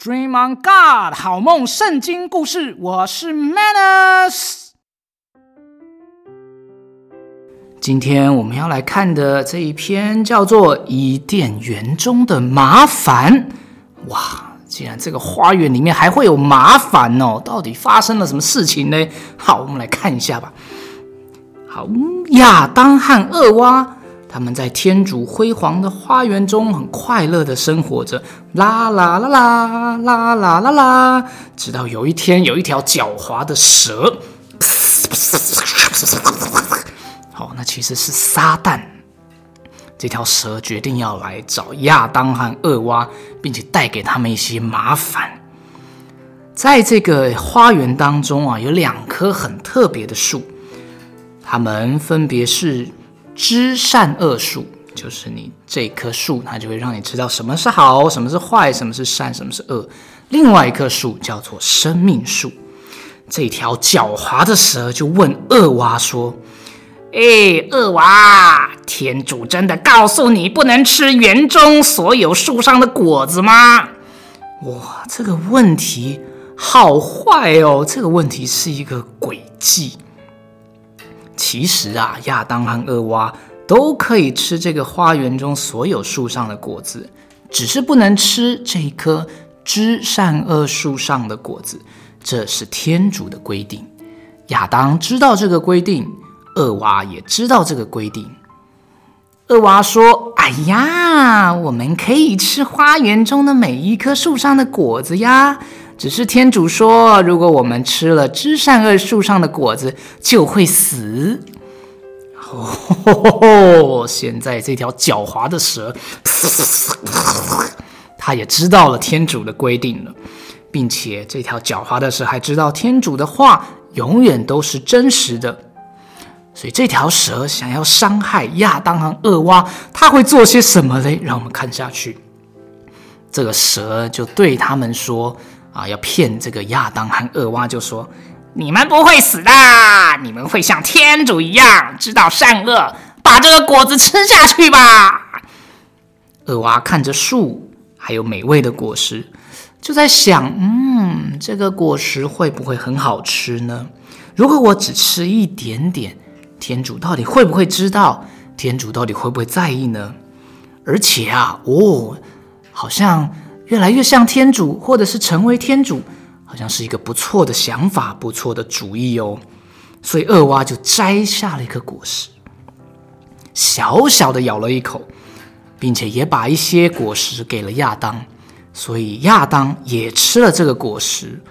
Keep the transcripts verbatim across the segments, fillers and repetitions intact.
Dream on God 好梦圣经故事，我是 Manus。 今天我们要来看的这一篇叫做伊甸园中的麻烦。哇，既然这个花园里面还会有麻烦哦，到底发生了什么事情呢？好，我们来看一下吧。好，亚当和厄娃他们在天主辉煌的花园中很快乐的生活着，啦啦啦啦啦啦啦啦，直到有一天有一条狡猾的蛇，好，那其实是撒旦。这条蛇决定要来找亚当和厄娃，并且带给他们一些麻烦。在这个花园当中啊，有两棵很特别的树，它们分别是知善恶树，就是你这棵树它就会让你知道什么是好，什么是坏，什么是善，什么是恶。另外一棵树叫做生命树。这条狡猾的蛇就问厄娃说，诶，厄娃，天主真的告诉你不能吃园中所有树上的果子吗？哇，这个问题好坏哦，这个问题是一个诡计。其实啊，亚当和厄娃都可以吃这个花园中所有树上的果子，只是不能吃这一棵知善恶树上的果子，这是天主的规定。亚当知道这个规定，厄娃也知道这个规定。厄娃说，哎呀，我们可以吃花园中的每一棵树上的果子呀，只是天主说，如果我们吃了知善恶树上的果子，就会死。哦，现在这条狡猾的蛇，他也知道了天主的规定了，并且这条狡猾的蛇还知道天主的话永远都是真实的。所以这条蛇想要伤害亚当和厄娃，他会做些什么呢？让我们看下去。这个蛇就对他们说啊，要骗这个亚当和厄娃，就说，你们不会死的，你们会像天主一样知道善恶，把这个果子吃下去吧。厄娃看着树还有美味的果实，就在想，嗯，这个果实会不会很好吃呢？如果我只吃一点点，天主到底会不会知道？天主到底会不会在意呢？而且啊，哦，好像越来越像天主，或者是成为天主，好像是一个不错的想法，不错的主意哦。所以厄娃就摘下了一颗果实，小小的咬了一口，并且也把一些果实给了亚当，所以亚当也吃了这个果实。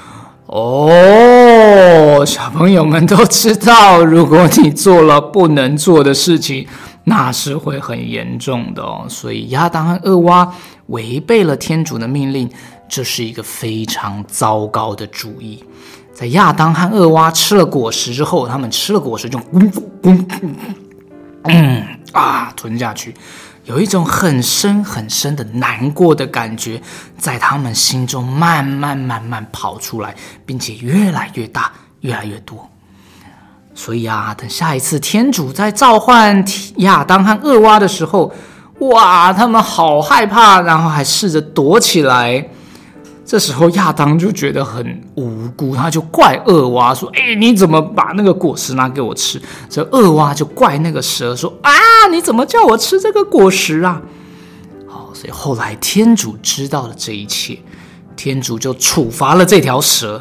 哦，小朋友们都知道，如果你做了不能做的事情，那是会很严重的哦。所以亚当和厄娃违背了天主的命令，这是一个非常糟糕的主意。在亚当和厄娃吃了果实之后，他们吃了果实就嗯嗯嗯啊吞下去，有一种很深很深的难过的感觉在他们心中慢慢慢慢跑出来，并且越来越大，越来越多。所以啊，等下一次天主在召唤亚当和厄娃的时候，哇，他们好害怕，然后还试着躲起来。这时候亚当就觉得很无辜，他就怪厄娃说，哎，你怎么把那个果实拿给我吃？这厄娃就怪那个蛇说，啊，你怎么叫我吃这个果实啊？好，所以后来天主知道了这一切，天主就处罚了这条蛇，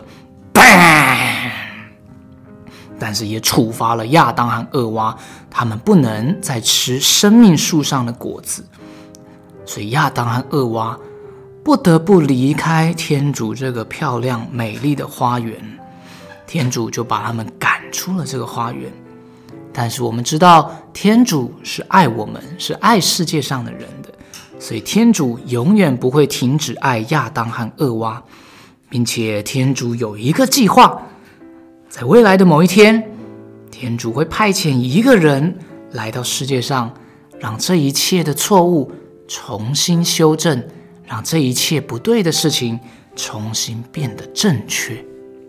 但是也处罚了亚当和厄娃，他们不能再吃生命树上的果子。所以亚当和厄娃不得不离开天主这个漂亮美丽的花园，天主就把他们赶出了这个花园。但是我们知道，天主是爱我们，是爱世界上的人的，所以天主永远不会停止爱亚当和厄娃，并且天主有一个计划，在未来的某一天，天主会派遣一个人来到世界上，让这一切的错误重新修正，让这一切不对的事情重新变得正确。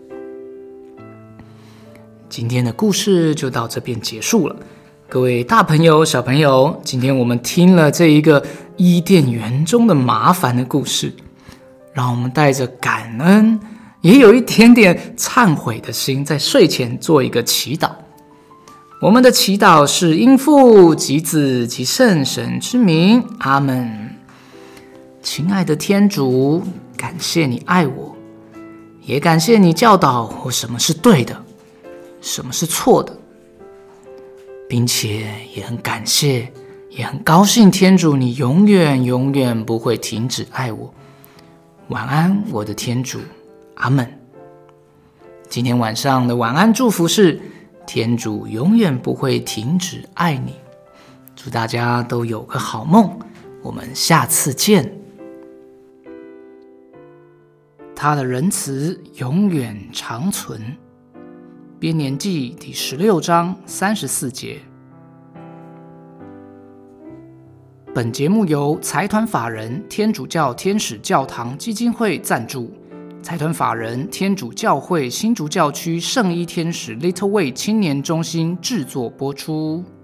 今天的故事就到这边结束了。各位大朋友小朋友，今天我们听了这一个伊甸园中的麻烦的故事， 让我们带着感恩，也有一点点忏悔的心，在睡前做一个祈祷。我们的祈祷是因父及子及圣神之名，阿们。亲爱的天主，感谢你爱我，也感谢你教导我什么是对的，什么是错的，并且也很感谢，也很高兴天主，你永远永远不会停止爱我。晚安，我的天主，阿们。今天晚上的晚安祝福是天主永远不会停止爱你。祝大家都有个好梦，我们下次见。他的仁慈永远长存。编年记第十六章三十四节。本节目由财团法人天主教天使教堂基金会赞助，财团法人天主教会新竹教区圣衣天使 Little Way 青年中心制作播出。